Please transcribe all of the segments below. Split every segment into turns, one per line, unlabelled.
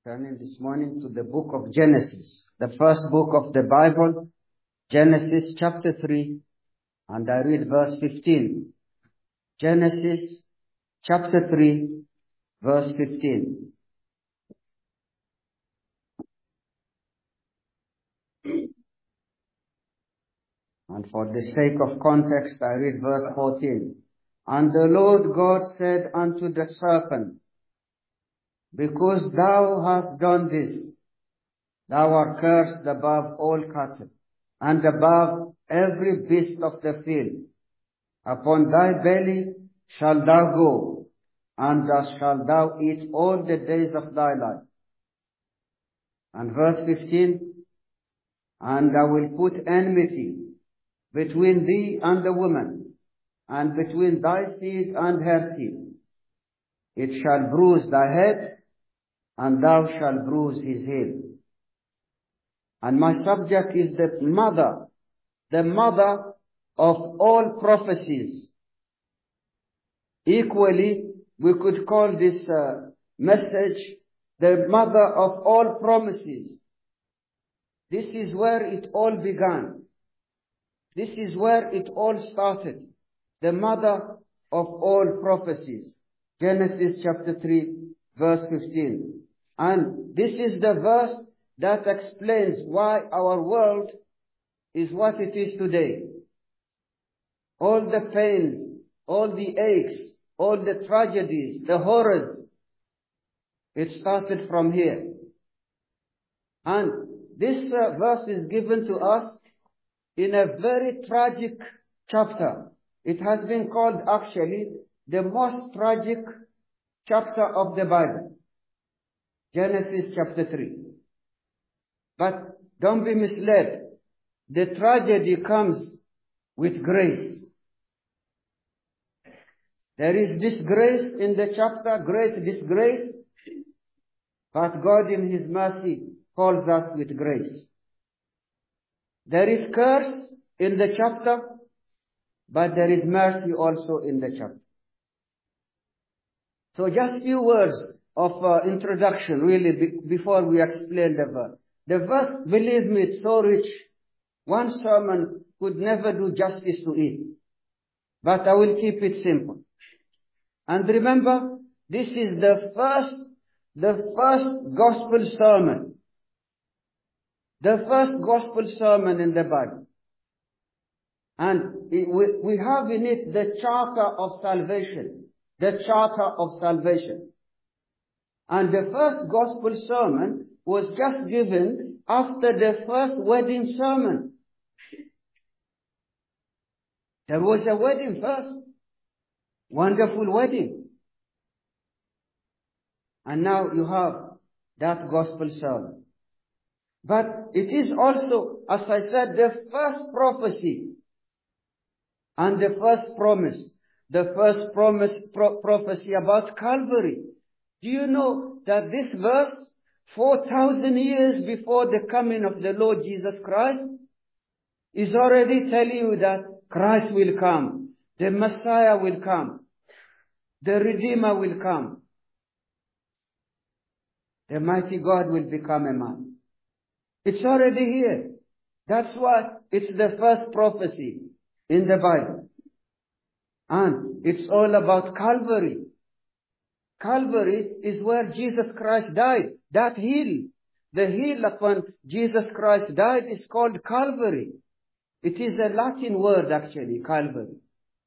Turning this morning to the book of Genesis, the first book of the Bible, Genesis chapter 3, and I read verse 15. Genesis chapter 3, verse 15. And for the sake of context, I read verse 14. And the Lord God said unto the serpent, Because thou hast done this, thou art cursed above all cattle, and above every beast of the field. Upon thy belly shalt thou go, and thus shalt thou eat all the days of thy life. And verse 15, And I will put enmity between thee and the woman, and between thy seed and her seed. It shall bruise thy head, and thou shalt bruise his heel. And my subject is the mother of all prophecies. Equally, we could call this message the mother of all promises. This is where it all began. This is where it all started. The mother of all prophecies. Genesis chapter 3, verse 15. And this is the verse that explains why our world is what it is today. All the pains, all the aches, all the tragedies, the horrors, it started from here. And this verse is given to us in a very tragic chapter. It has been called actually the most tragic chapter of the Bible. Genesis chapter 3. But don't be misled. The tragedy comes with grace. There is disgrace in the chapter, great disgrace, but God in His mercy calls us with grace. There is curse in the chapter, but there is mercy also in the chapter. So just few words of introduction really before we explain the verse. The verse, believe me, it's so rich. One sermon could never do justice to it. But I will keep it simple. And remember, this is the first gospel sermon. The first gospel sermon in the Bible. And we have in it the charter of salvation. The charter of salvation. And the first gospel sermon was just given after the first wedding sermon. There was a wedding first. Wonderful wedding. And now you have that gospel sermon. But it is also, as I said, the first prophecy and the first promise. The first prophecy about Calvary. Do you know that this verse, 4,000 years before the coming of the Lord Jesus Christ, is already telling you that Christ will come. The Messiah will come. The Redeemer will come. The mighty God will become a man. It's already here. That's why it's the first prophecy in the Bible. And it's all about Calvary. Calvary is where Jesus Christ died. That hill, the hill upon Jesus Christ died is called Calvary. It is a Latin word actually, Calvary.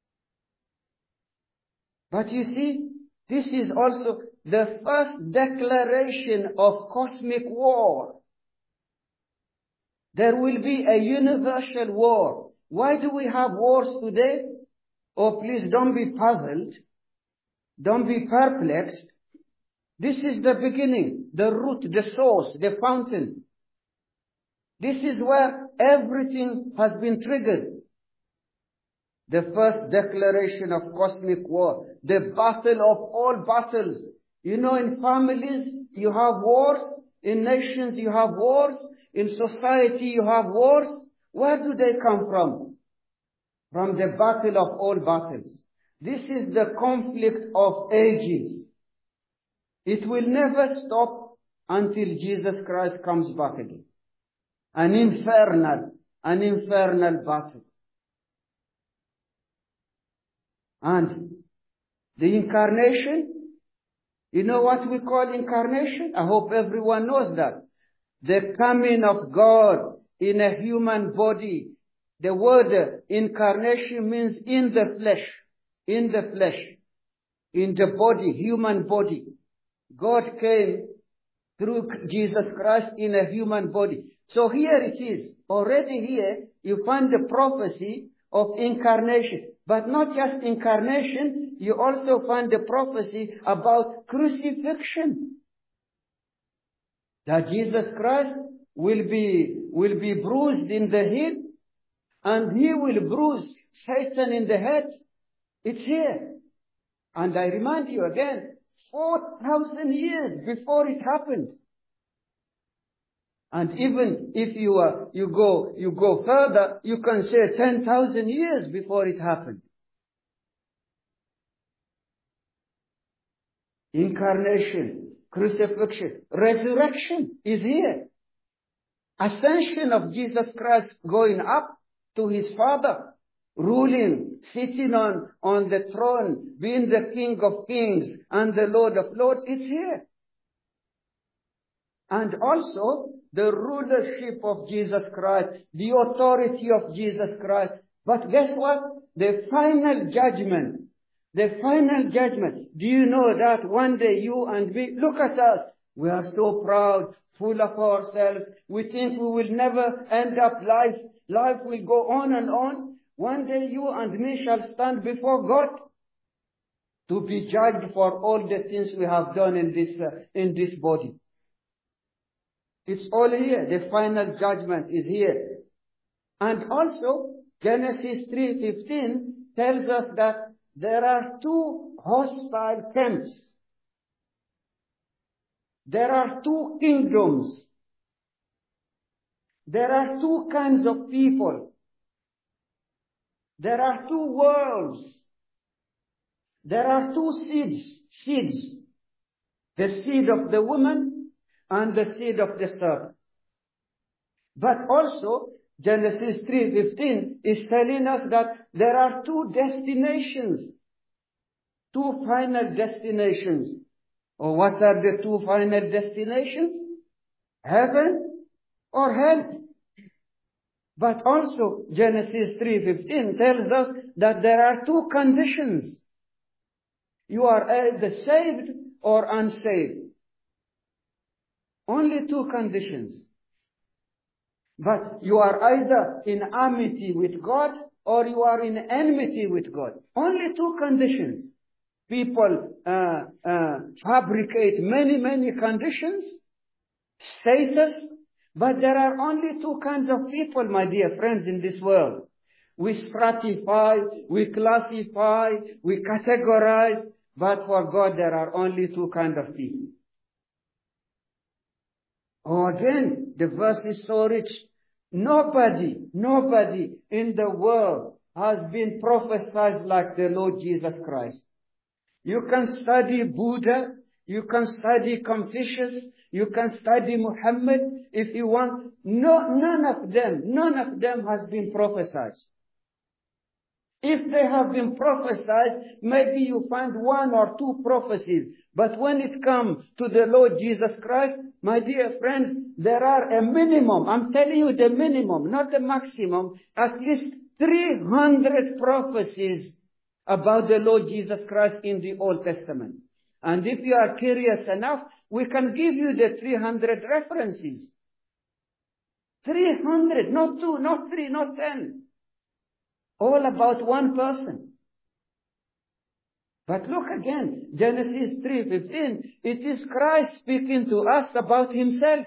But you see, this is also the first declaration of cosmic war. There will be a universal war. Why do we have wars today? Oh, please don't be puzzled. Don't be perplexed. This is the beginning, the root, the source, the fountain. This is where everything has been triggered. The first declaration of cosmic war, the battle of all battles. You know, in families you have wars, in nations you have wars, in society you have wars. Where do they come from? From the battle of all battles. This is the conflict of ages. It will never stop until Jesus Christ comes back again. An infernal battle. And the incarnation, you know what we call incarnation? I hope everyone knows that. The coming of God in a human body. The word incarnation means in the flesh, in the body, human body. God came through Jesus Christ in a human body. So here it is. Already here you find the prophecy of incarnation. But not just incarnation, you also find the prophecy about crucifixion. That Jesus Christ will be bruised in the head, and he will bruise Satan in the head. It's here. And I remind you again, 4,000 years before it happened. And even if you go further, you can say 10,000 years before it happened. Incarnation, crucifixion, resurrection is here. Ascension of Jesus Christ going up to his Father, ruling, sitting on the throne, being the King of Kings and the Lord of Lords, it's here. And also the rulership of Jesus Christ, the authority of Jesus Christ. But guess what? The final judgment. Do you know that one day you and me, look at us, we are so proud, full of ourselves. We think we will never end up life. Life will go on and on. One day you and me shall stand before God to be judged for all the things we have done in this body. It's all here. The final judgment is here. And also, Genesis 3:15 tells us that there are two hostile camps. There are two kingdoms. There are two kinds of people. There are two worlds. There are two seeds. The seed of the woman and the seed of the serpent. But also, Genesis 3:15 is telling us that there are two destinations. Two final destinations. Or what are the two final destinations? Heaven or hell. But also, Genesis 3:15 tells us that there are two conditions. You are either saved or unsaved. Only two conditions. But you are either in amity with God or you are in enmity with God. Only two conditions. People fabricate many conditions, status, but there are only two kinds of people, my dear friends, in this world. We stratify, we classify, we categorize, but for God there are only two kinds of people. Oh, again, the verse is so rich. Nobody in the world has been prophesied like the Lord Jesus Christ. You can study Buddha, you can study Confucius, you can study Muhammad if you want. No, none of them has been prophesied. If they have been prophesied, maybe you find one or two prophecies. But when it comes to the Lord Jesus Christ, my dear friends, there are a minimum. I'm telling you the minimum, not the maximum. At least 300 prophecies about the Lord Jesus Christ in the Old Testament. And if you are curious enough, we can give you the 300 references. 300, not 2, not 3, not 10. All about one person. But look again, Genesis 3:15, it is Christ speaking to us about himself.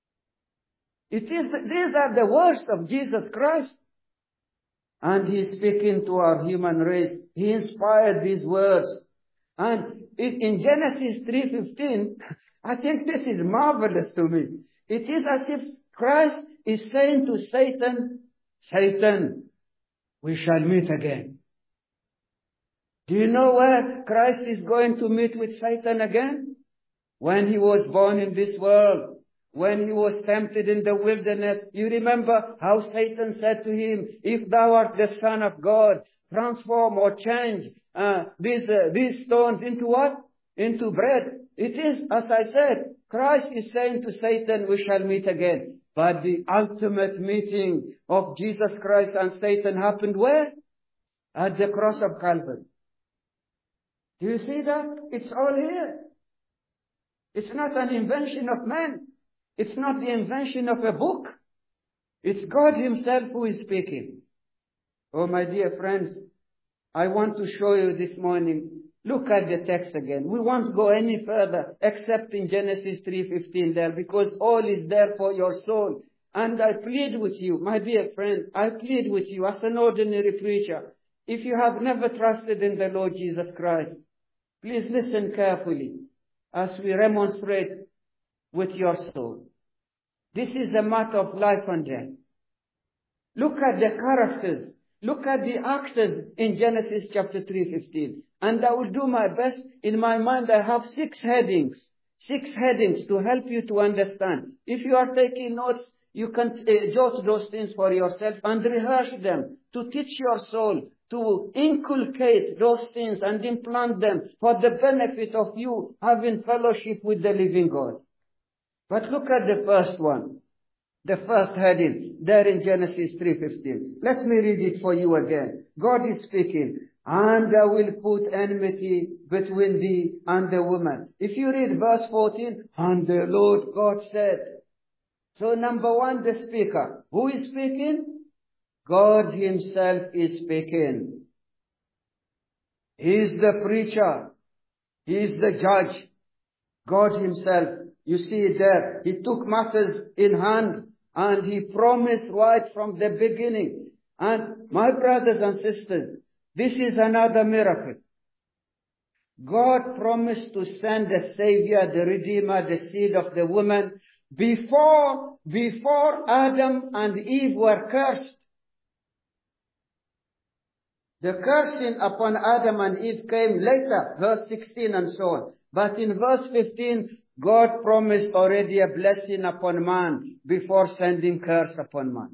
These are the words of Jesus Christ. And he's speaking to our human race. He inspired these words. And in Genesis 3:15, I think this is marvelous to me. It is as if Christ is saying to Satan, Satan, we shall meet again. Do you know where Christ is going to meet with Satan again? when he was born in this world, when he was tempted in the wilderness. You remember how Satan said to him, if thou art the Son of God, transform or change these stones into what? Into bread. It is, as I said, Christ is saying to Satan, we shall meet again. But the ultimate meeting of Jesus Christ and Satan happened where? At the cross of Calvary. Do you see that? It's all here. It's not an invention of man. It's not the invention of a book. It's God himself who is speaking. Oh, my dear friends, I want to show you this morning. Look at the text again. We won't go any further except in Genesis 3:15 there, because all is there for your soul. And I plead with you, my dear friend, I plead with you as an ordinary preacher, if you have never trusted in the Lord Jesus Christ, please listen carefully as we remonstrate with your soul. This is a matter of life and death. Look at the characters. Look at the actors in Genesis chapter 3:15. And I will do my best. In my mind, I have 6 headings. 6 headings to help you to understand. If you are taking notes, you can jot those things for yourself and rehearse them to teach your soul, to inculcate those things and implant them for the benefit of you having fellowship with the living God. But look at the first one. The first heading, there in Genesis 3:15. Let me read it for you again. God is speaking. And I will put enmity between thee and the woman. If you read verse 14, and the Lord God said. So number one, the speaker. Who is speaking? God himself is speaking. He is the preacher. He is the judge. God himself. You see it there. He took matters in hand and he promised right from the beginning. And my brothers and sisters, this is another miracle. God promised to send a Savior, the Redeemer, the seed of the woman, before Adam and Eve were cursed. The cursing upon Adam and Eve came later, verse 16 and so on. But in verse 15, God promised already a blessing upon man before sending curse upon man.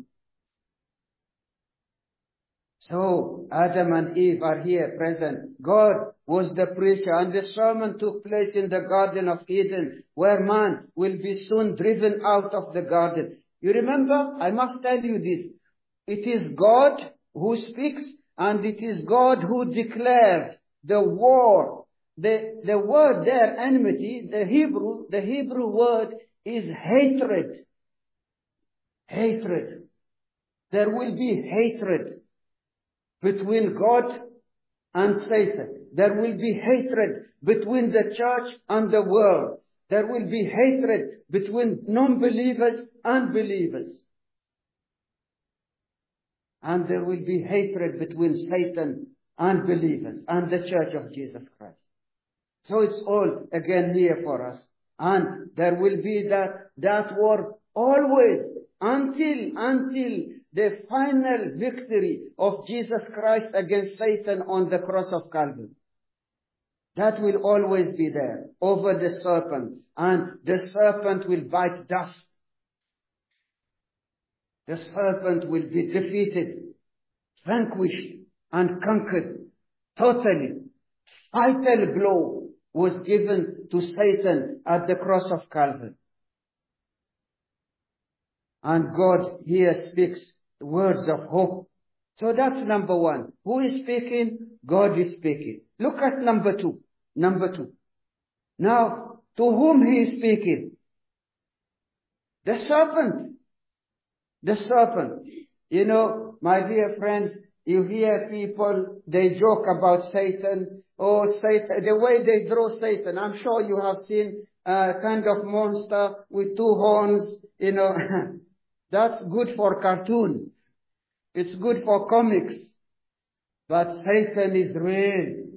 So, Adam and Eve are here present. God was the preacher, and the sermon took place in the Garden of Eden, where man will be soon driven out of the garden. You remember, I must tell you this. It is God who speaks, and it is God who declares the war. The word there, enmity, the Hebrew word is hatred. Hatred. There will be hatred between God and Satan. There will be hatred between the church and the world. There will be hatred between non-believers and believers. And there will be hatred between Satan and believers and the church of Jesus Christ. So it's all again here for us. And there will be that war always until the final victory of Jesus Christ against Satan on the cross of Calvary. That will always be there over the serpent, and the serpent will bite dust. The serpent will be defeated, vanquished, and conquered totally. Fatal blow was given to Satan at the cross of Calvary. And God here speaks words of hope. So that's number one. Who is speaking? God is speaking. Look at number two. Number two. Now, to whom he is speaking? The serpent. The serpent. You know, my dear friends, you hear people, they joke about Satan. Oh, Satan, the way they draw Satan. I'm sure you have seen a kind of monster with 2 horns, you know. That's good for cartoon. It's good for comics. But Satan is real.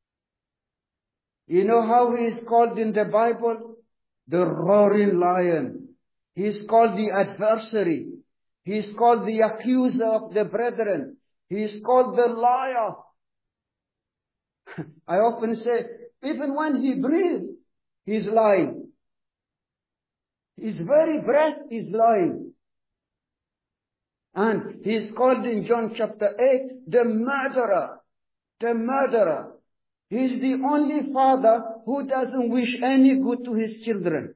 You know how he is called in the Bible? The roaring lion. He is called the adversary. He is called the accuser of the brethren. He is called the liar. I often say, even when he breathes, he's lying. His very breath is lying. And he's called in John chapter 8, the murderer. The murderer. He's the only father who doesn't wish any good to his children.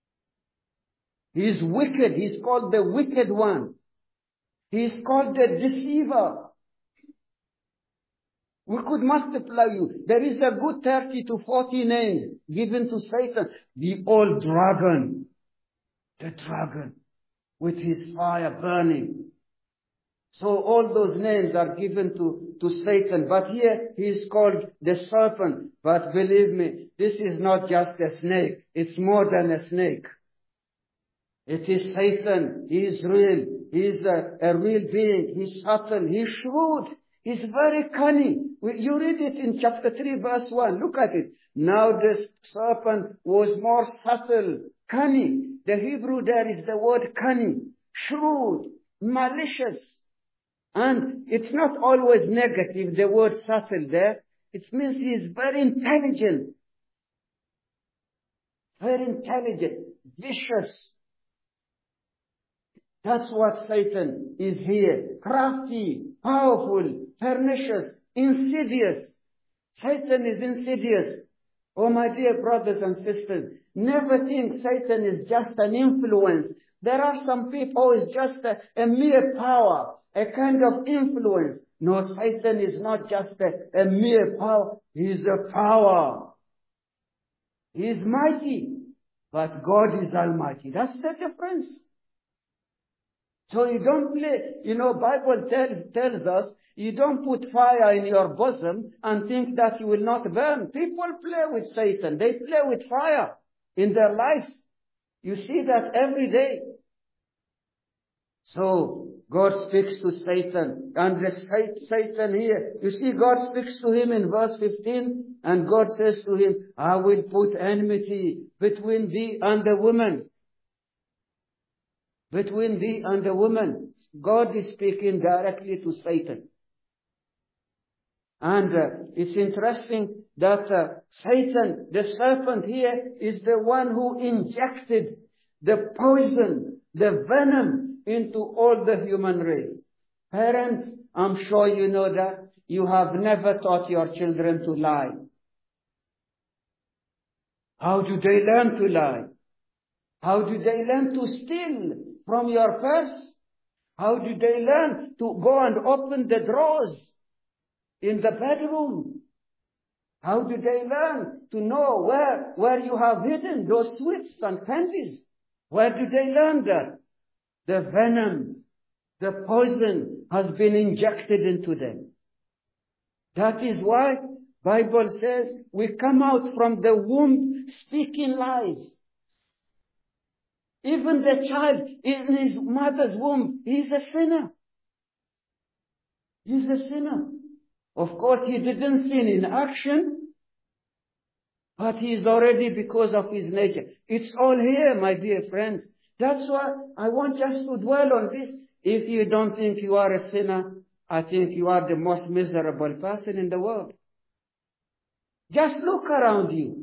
He's wicked. He's called the wicked one. He's called the deceiver. We could multiply you. There is a good 30 to 40 names given to Satan. The old dragon. The dragon with his fire burning. So all those names are given to Satan. But here he is called the serpent. But believe me, this is not just a snake. It's more than a snake. It is Satan. He is real. He is a real being. He's subtle. He's shrewd. He's very cunning. You read it in chapter 3 verse 1. Look at it. Now this serpent was more subtle, cunning. The Hebrew there is the word cunning, shrewd, malicious. And it's not always negative, the word subtle there. It means he is very intelligent. Very intelligent, vicious. That's what Satan is here. Crafty, powerful, pernicious, insidious. Satan is insidious. Oh, my dear brothers and sisters, never think Satan is just an influence. There are some people who is just a mere power, a kind of influence. No, Satan is not just a mere power. He is a power. He is mighty, but God is almighty. That's the difference. So you don't play, Bible tells us, you don't put fire in your bosom and think that you will not burn. People play with Satan. They play with fire in their lives. You see that every day. So God speaks to Satan, and Satan here, you see God speaks to him in verse 15, and God says to him, I will put enmity between thee and the woman. Between thee and the woman. God is speaking directly to Satan. And it's interesting that Satan, the serpent here, is the one who injected the poison, the venom into all the human race. Parents, I'm sure you know that. You have never taught your children to lie. How do they learn to lie? How do they learn to steal from your purse? How do they learn to go and open the drawers in the bedroom? How do they learn to know where you have hidden those sweets and candies? Where do they learn that? The venom, the poison has been injected into them. That is why Bible says we come out from the womb speaking lies. Even the child in his mother's womb, he's a sinner. He's a sinner. Of course, he didn't sin in action, but he is already because of his nature. It's all here, my dear friends. That's why I want us to dwell on this. If you don't think you are a sinner, I think you are the most miserable person in the world. Just look around you.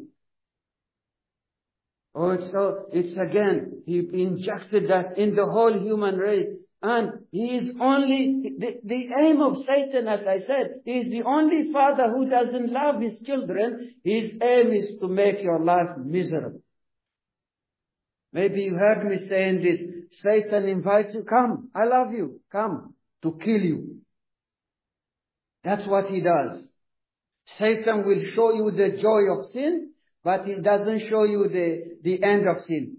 Also, it's again, he injected that in the whole human race. And he is only, the aim of Satan, as I said, he is the only father who doesn't love his children. His aim is to make your life miserable. Maybe you heard me saying this. Satan invites you, come, I love you, come, to kill you. That's what he does. Satan will show you the joy of sin, but he doesn't show you the end of sin.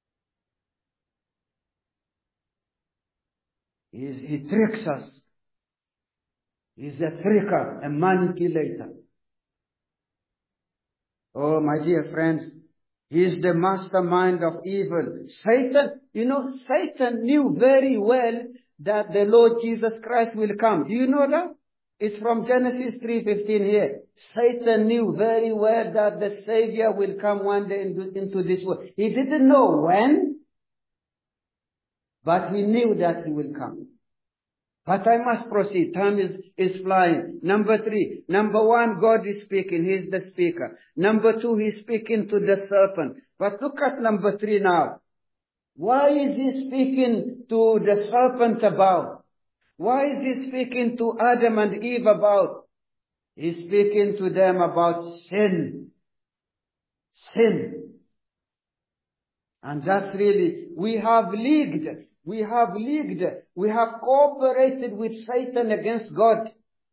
He tricks us. He's a tricker, a manipulator. Oh, my dear friends, he is the mastermind of evil. Satan, Satan knew very well that the Lord Jesus Christ will come. Do you know that? It's from Genesis 3:15 here. Satan knew very well that the Savior will come one day into this world. He didn't know when, but he knew that he will come. But I must proceed. Time is flying. Number 3. Number 1, God is speaking. He is the speaker. Number 2, he's speaking to the serpent. But look at number 3 now. Why is he speaking to the serpent about? Why is he speaking to Adam and Eve about? He's speaking to them about sin. Sin. And that's really, we have cooperated with Satan against God.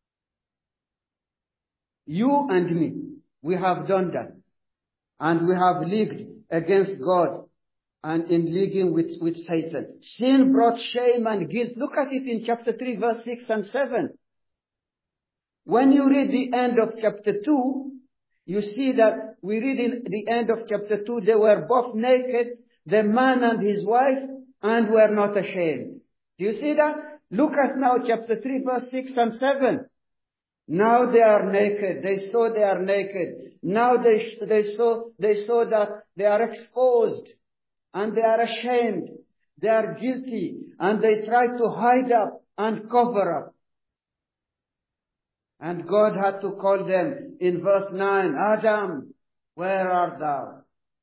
You and me, we have done that. And we have leagued against God and in leaguing with Satan. Sin brought shame and guilt. Look at it in chapter 3, verse 6 and 7. When you read the end of chapter 2, you see that we read in the end of chapter 2, they were both naked, the man and his wife, and were not ashamed. Do you see that? Look at now chapter 3, verse 6 and 7. Now they are naked. They saw they are naked. Now they saw that they are exposed and they are ashamed. They are guilty and they try to hide up and cover up. And God had to call them in verse 9, Adam, where art thou?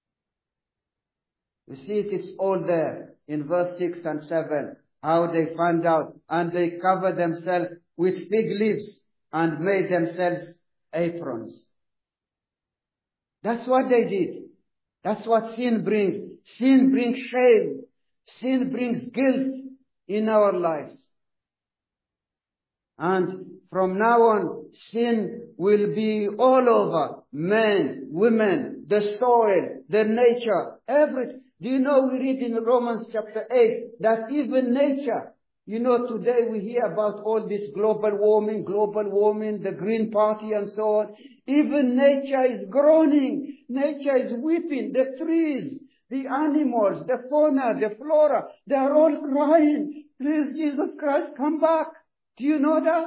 You see it's all there in verse 6 and 7, how they found out, and they covered themselves with fig leaves and made themselves aprons. That's what they did. That's what sin brings. Sin brings shame. Sin brings guilt in our lives. And from now on, sin will be all over. Men, women, the soil, the nature, everything. Do you know we read in Romans chapter 8 that even nature, you know, today we hear about all this global warming, the Green Party and so on. Even nature is groaning. Nature is weeping. The trees, the animals, the fauna, the flora, they are all crying. Please, Jesus Christ, come back. Do you know that?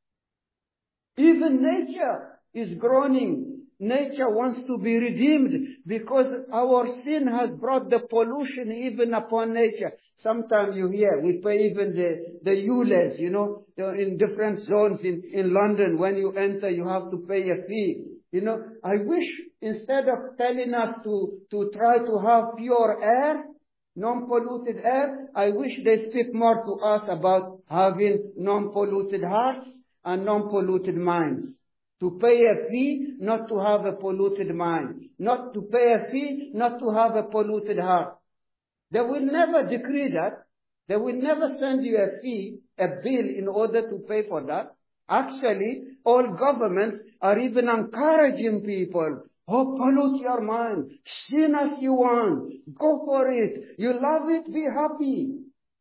Even nature is groaning. Nature wants to be redeemed because our sin has brought the pollution even upon nature. Sometimes you hear, we pay even the ULEZ, you know, in different zones in London. When you enter, you have to pay a fee. You know, I wish instead of telling us to try to have pure air, non-polluted air, I wish they speak more to us about having non-polluted hearts and non-polluted minds. To pay a fee, not to have a polluted mind. Not to pay a fee, not to have a polluted heart. They will never decree that. They will never send you a fee, a bill in order to pay for that. Actually, all governments are even encouraging people. Oh, pollute your mind. Sin as you want. Go for it. You love it, be happy.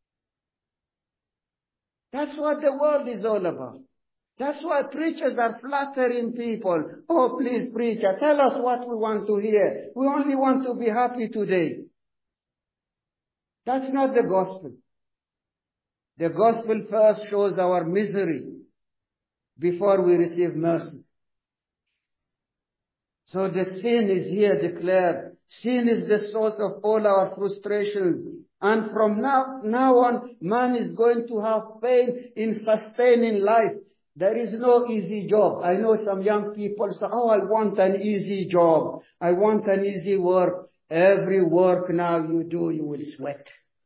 That's what the world is all about. That's why preachers are flattering people. Oh, please, preacher, tell us what we want to hear. We only want to be happy today. That's not the gospel. The gospel first shows our misery before we receive mercy. So the sin is here declared. Sin is the source of all our frustrations. And from now on, man is going to have pain in sustaining life. There is no easy job. I know some young people say, oh, I want an easy job. I want an easy work. Every work now you do, you will sweat.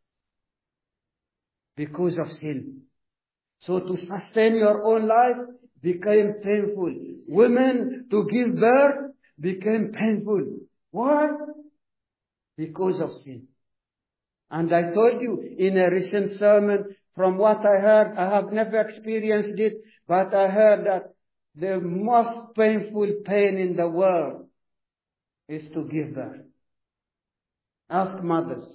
Because of sin. So to sustain your own life became painful. Women, to give birth became painful. Why? Because of sin. And I told you in a recent sermon, from what I heard, I have never experienced it, but I heard that the most painful pain in the world is to give birth. Ask mothers.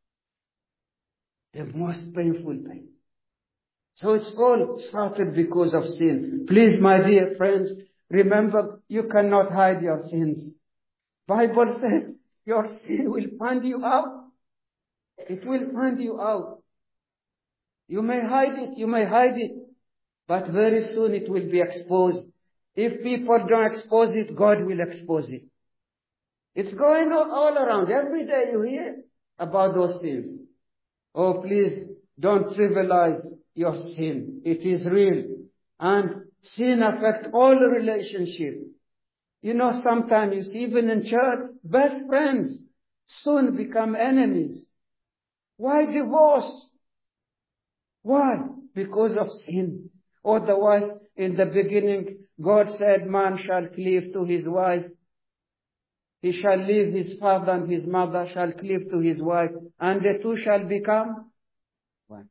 The most painful pain. So it's all started because of sin. Please, my dear friends, remember, you cannot hide your sins. Bible says your sin will find you out. It will find you out. You may hide it, but very soon it will be exposed. If people don't expose it, God will expose it. It's going on all around. Every day you hear about those things. Oh, please don't trivialize your sin. It is real. And sin affects all relationships. You know, sometimes you see even in church, best friends soon become enemies. Why divorce? Why? Because of sin. Otherwise, in the beginning, God said, man shall cleave to his wife. He shall leave his father and his mother, shall cleave to his wife, and the two shall become one.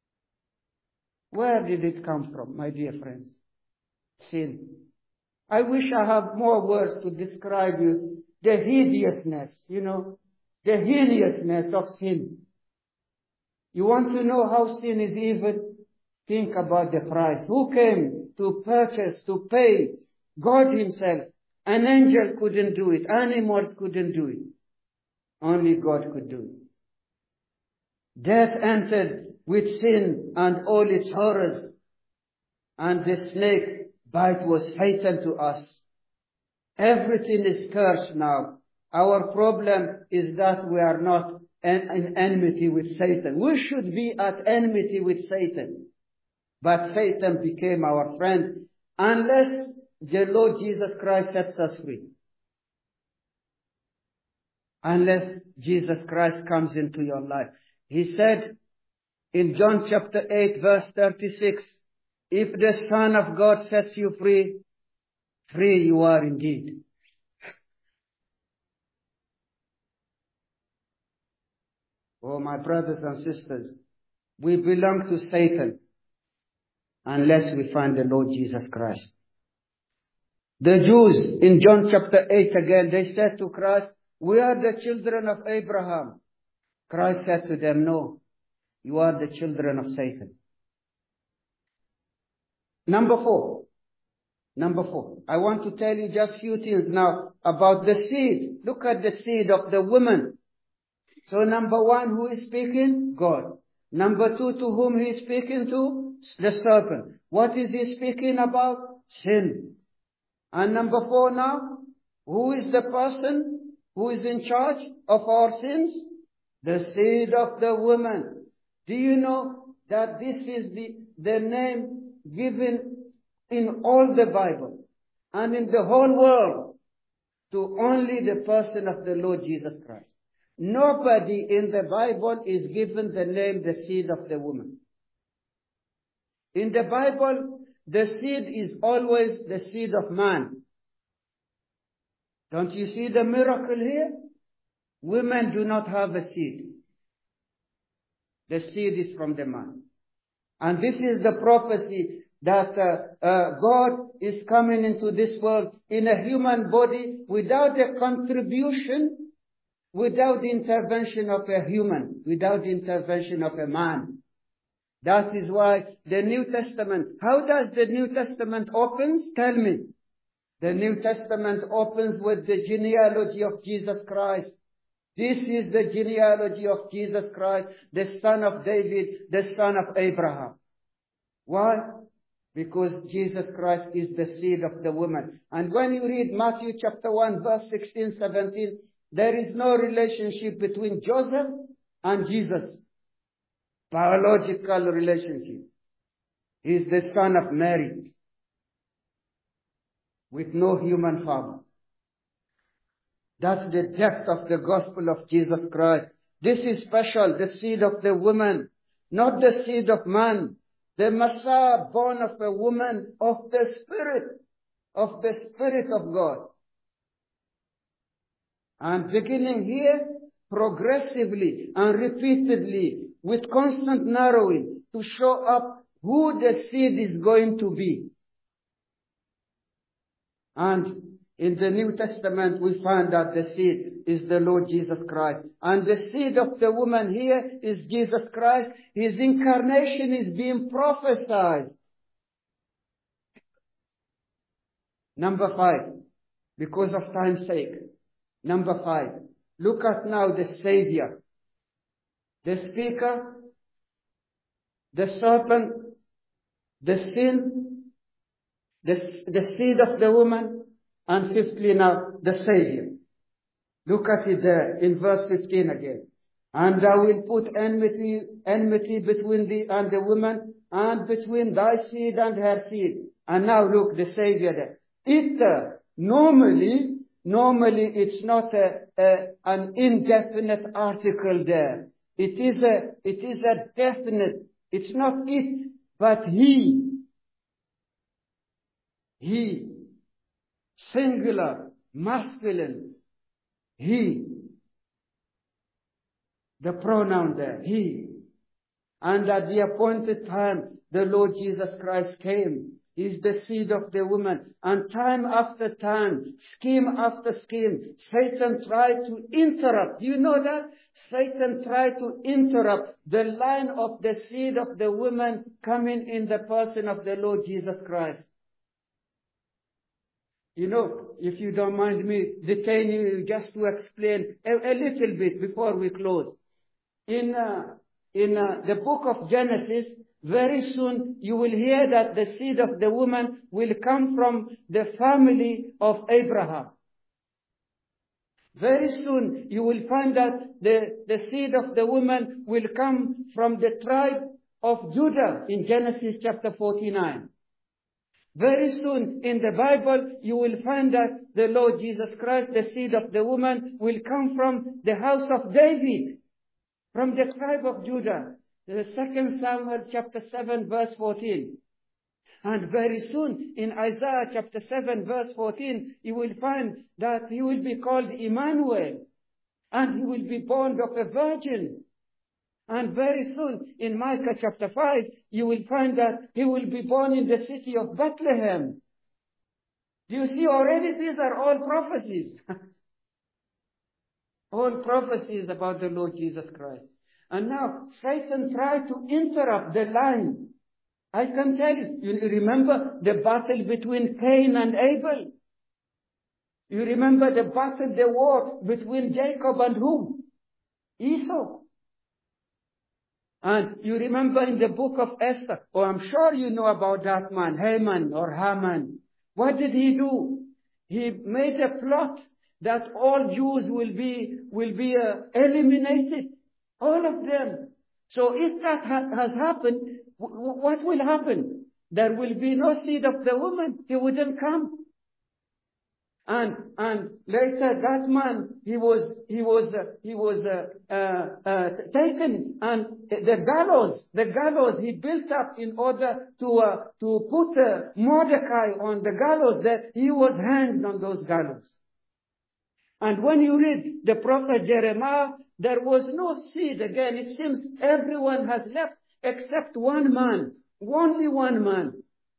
Where did it come from, my dear friends? Sin. I wish I had more words to describe you the hideousness, the hideousness of sin. You want to know how sin is evil? Think about the price. Who came to purchase, to pay? God himself. An angel couldn't do it. Animals couldn't do it. Only God could do it. Death entered with sin and all its horrors. And the snake bite was fatal to us. Everything is cursed now. Our problem is that we are not in enmity with Satan. We should be at enmity with Satan. But Satan became our friend unless the Lord Jesus Christ sets us free. Unless Jesus Christ comes into your life. He said in John chapter 8 verse 36, if the Son of God sets you free, free you are indeed. Oh, my brothers and sisters, we belong to Satan unless we find the Lord Jesus Christ. The Jews in John chapter 8 again, they said to Christ, we are the children of Abraham. Christ said to them, no, you are the children of Satan. Number four. I want to tell you just a few things now about the seed. Look at the seed of the woman. So number one, who is speaking? God. Number two, to whom he is speaking to? The serpent. What is he speaking about? Sin. And number four now, who is the person who is in charge of our sins? The seed of the woman. Do you know that this is the name given in all the Bible and in the whole world to only the person of the Lord Jesus Christ? Nobody in the Bible is given the name the seed of the woman. In the Bible, the seed is always the seed of man. Don't you see the miracle here? Women do not have a seed. The seed is from the man. And this is the prophecy that God is coming into this world in a human body without a contribution, without the intervention of a human, without the intervention of a man. That is why the New Testament, how does the New Testament opens? Tell me. The New Testament opens with the genealogy of Jesus Christ. This is the genealogy of Jesus Christ, the son of David, the son of Abraham. Why? Because Jesus Christ is the seed of the woman. And when you read Matthew chapter 1 verse 16, 17, there is no relationship between Joseph and Jesus. Biological relationship. He is the son of Mary with no human father. That's the depth of the gospel of Jesus Christ. This is special, the seed of the woman, not the seed of man. The Messiah born of a woman of the Spirit of God. And beginning here, progressively and repeatedly, with constant narrowing, to show up who the seed is going to be. And in the New Testament, we find that the seed is the Lord Jesus Christ. And the seed of the woman here is Jesus Christ. His incarnation is being prophesied. Number 5, because of time's sake. Number 5, look at now the Savior. The speaker, the serpent, the sin, the seed of the woman, and fifthly now, the Savior. Look at it there in verse 15 again. And I will put enmity between thee and the woman, and between thy seed and her seed. And now look, the Savior there. Normally it's not an indefinite article there. It is a definite. It's not it, but he. He. Singular, masculine. He. The pronoun there, he. And at the appointed time, the Lord Jesus Christ came. He's the seed of the woman. And time after time, scheme after scheme, Satan tried to interrupt. You know that? Satan tried to interrupt the line of the seed of the woman coming in the person of the Lord Jesus Christ. You know, if you don't mind me detaining you just to explain a little bit before we close. In the book of Genesis, very soon you will hear that the seed of the woman will come from the family of Abraham. Very soon you will find that the seed of the woman will come from the tribe of Judah in Genesis chapter 49. Very soon in the Bible you will find that the Lord Jesus Christ, the seed of the woman, will come from the house of David, from the tribe of Judah. 2 Samuel chapter 7 verse 14. And very soon in Isaiah chapter 7 verse 14, you will find that he will be called Emmanuel. And he will be born of a virgin. And very soon in Micah chapter 5, you will find that he will be born in the city of Bethlehem. Do you see already? These are all prophecies. All prophecies about the Lord Jesus Christ. And now Satan tried to interrupt the line. I can tell you, you remember the battle between Cain and Abel? You remember the battle, the war between Jacob and who? Esau. And you remember in the book of Esther, oh, I'm sure you know about that man, Haman. What did he do? He made a plot that all Jews will be eliminated. All of them. So if that has happened, what will happen? There will be no seed of the woman. He wouldn't come. And later that man, he was taken, and the gallows he built up in order to put Mordecai on the gallows, that he was hanged on those gallows. And when you read the prophet Jeremiah, there was no seed again. It seems everyone has left except one man, only one man.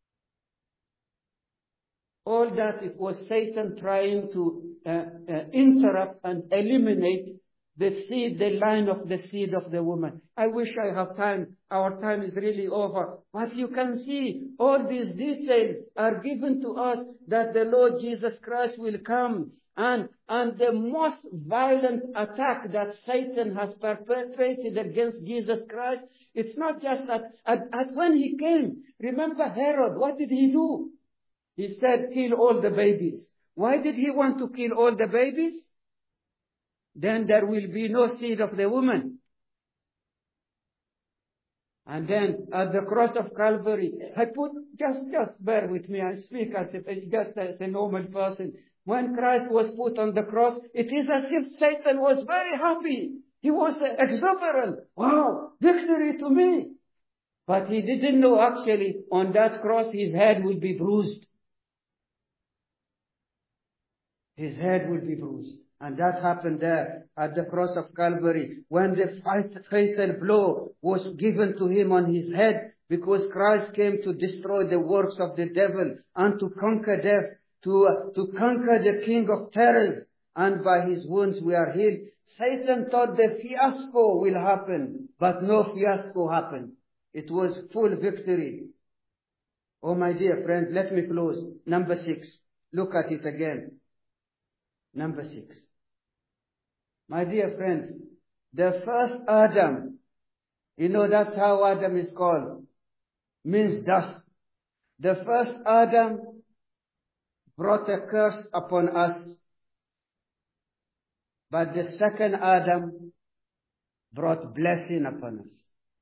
All that it was Satan trying to interrupt and eliminate the seed, the line of the seed of the woman. I wish I have time. Our time is really over. But you can see all these details are given to us that the Lord Jesus Christ will come. And the most violent attack that Satan has perpetrated against Jesus Christ, it's not just at when he came. Remember Herod, what did he do? He said, kill all the babies. Why did he want to kill all the babies? Then there will be no seed of the woman. And then at the cross of Calvary, just bear with me, I speak as a normal person. When Christ was put on the cross, it is as if Satan was very happy. He was exuberant. Wow, victory to me. But he didn't know actually on that cross his head will be bruised. His head will be bruised. And that happened there at the cross of Calvary when the fatal blow was given to him on his head, because Christ came to destroy the works of the devil and to conquer death, to conquer the king of terrors. And by his wounds we are healed. Satan thought the fiasco will happen, but no fiasco happened. It was full victory. Oh my dear friends, let me close. Number 6. Look at it again. Number 6. My dear friends, the first Adam, you know that's how Adam is called, means dust. The first Adam brought a curse upon us, but the second Adam brought blessing upon us.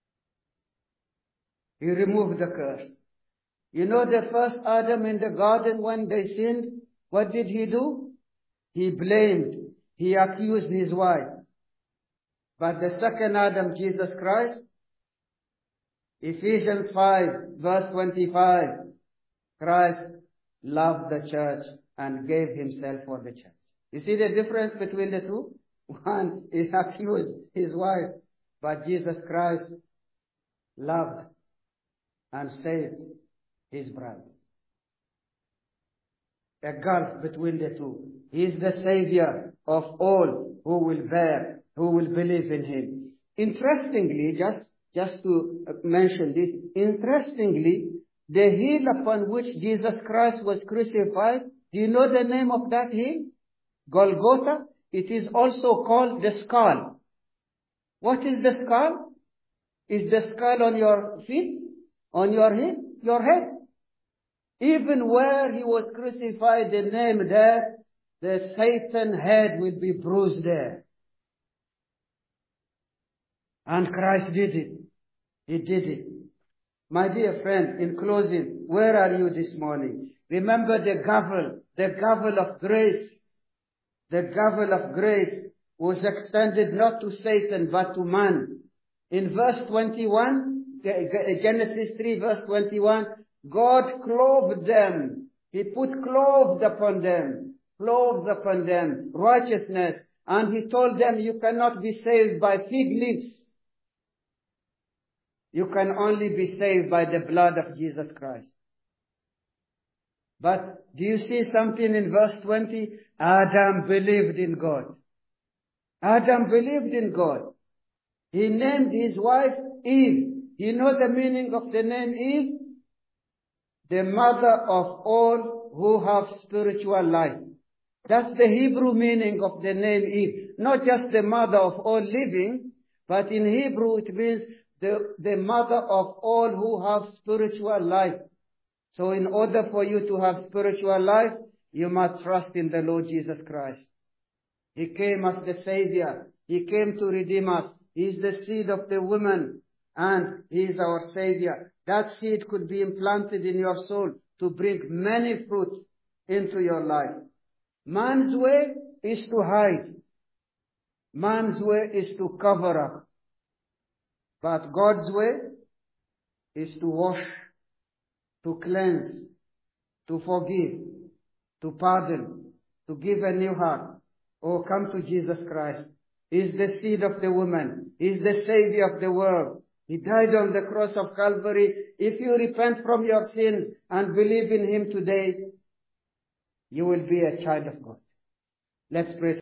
He removed the curse. You know the first Adam in the garden, when they sinned, what did he do? He blamed. He accused his wife. But the second Adam, Jesus Christ, Ephesians 5 verse 25, Christ loved the church and gave himself for the church. You see the difference between the two? One is accused his wife, but Jesus Christ loved and saved his bride. A gulf between the two. He is the Savior of all who will believe in him. Interestingly, just to mention this, interestingly, the hill upon which Jesus Christ was crucified, do you know the name of that hill? Golgotha. It is also called the skull. What is the skull? Is the skull on your feet? On your head? Your head. Even where he was crucified, the name there, the Satan head will be bruised there. And Christ did it. He did it. My dear friend, in closing, where are you this morning? Remember the gavel of grace. The gavel of grace was extended not to Satan, but to man. In verse 21, Genesis 3 verse 21, God clothed them. He put clothes upon them, righteousness. And he told them, you cannot be saved by fig leaves. You can only be saved by the blood of Jesus Christ. But do you see something in verse 20? Adam believed in God. Adam believed in God. He named his wife Eve. Do you know the meaning of the name Eve? The mother of all who have spiritual life. That's the Hebrew meaning of the name Eve. Not just the mother of all living, but in Hebrew it means the mother of all who have spiritual life. So in order for you to have spiritual life, you must trust in the Lord Jesus Christ. He came as the Savior. He came to redeem us. He is the seed of the woman, and He is our Savior. That seed could be implanted in your soul to bring many fruit into your life. Man's way is to hide. Man's way is to cover up. But God's way is to wash, to cleanse, to forgive, to pardon, to give a new heart. Oh, come to Jesus Christ. He is the seed of the woman. He is the Savior of the world. He died on the cross of Calvary. If you repent from your sins and believe in Him today, you will be a child of God. Let's pray.